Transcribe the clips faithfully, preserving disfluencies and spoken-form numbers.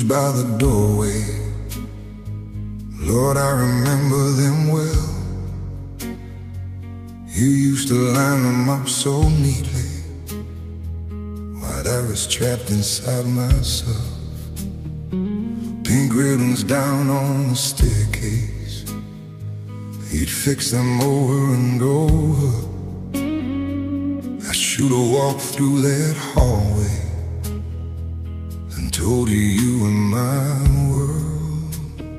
by the doorway, Lord, I remember them well. You used to line them up so neatly, while I was trapped inside myself. Pink ribbons down on the staircase, you'd fix them over and over. I should have walked through that hallway and told you you were my world.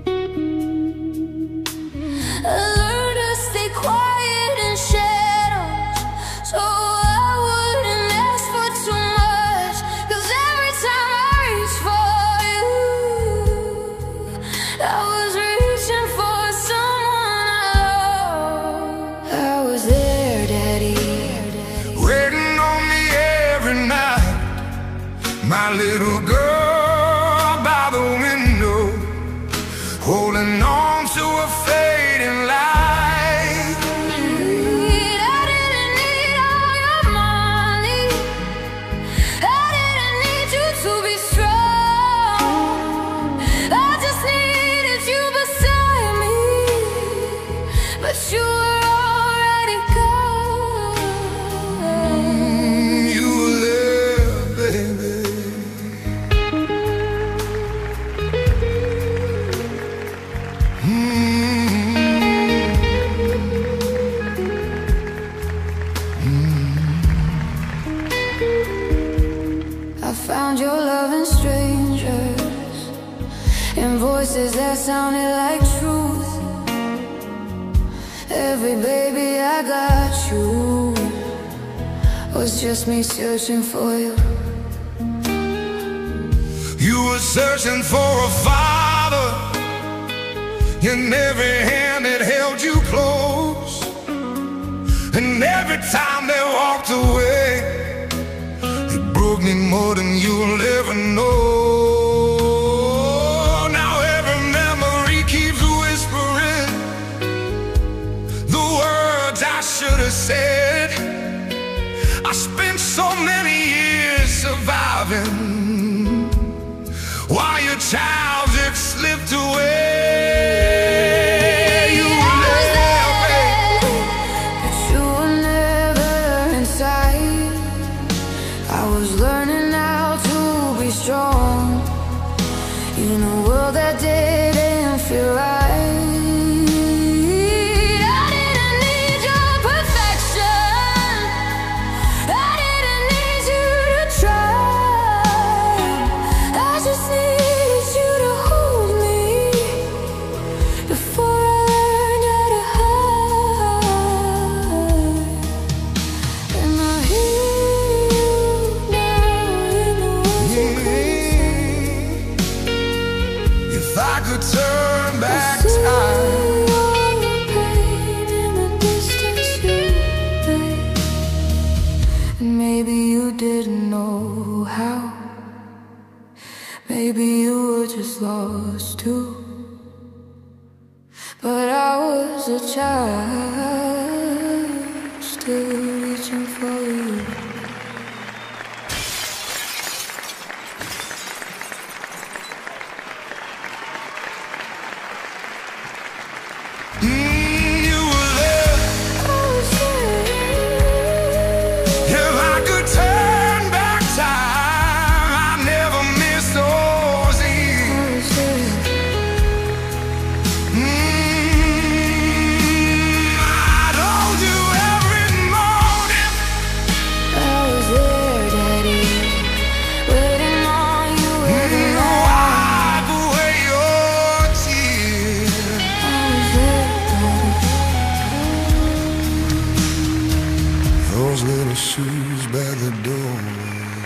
I learned to stay quiet in shadows, so I wouldn't ask for too much. Cause every time I reached for you, I was reaching for someone I loved. I was there, Daddy, Waiting on me every night, my little girl by the window, holding on to a fading light. I didn't need all your money, I didn't need you to be strong. I just needed you beside me, but you were already gone. You were there, baby. I found your love in strangers, in voices that sounded like truth. Every baby I got you was just me searching for you. You were searching for a father, in every hand that held you close, and every time they walked away, it broke me more than you'll ever know. Now every memory keeps whispering the words I should have said. I spent so many years surviving while your child just slipped away. You were there, baby. But you were never inside. I was learning how to be strong in a world that didn't feel right. I didn't need your perfection, I didn't need you to try. I just needed you to hold me before I learned how to hide. And I hear you now in the words you couldn't say. If I could turn I back see time, all the pain in the distance you made, and maybe you didn't know how. Maybe you were just lost too. But I was a child, still reaching for you. mm, you were there. I was there. If I could turn back time, I'd never miss those I eves. was there. Mm, I'd hold you every morning. I was there, Daddy, waiting on you every Mm, night. wipe away your tears. I was there, Daddy. Those little shoes by the doorway,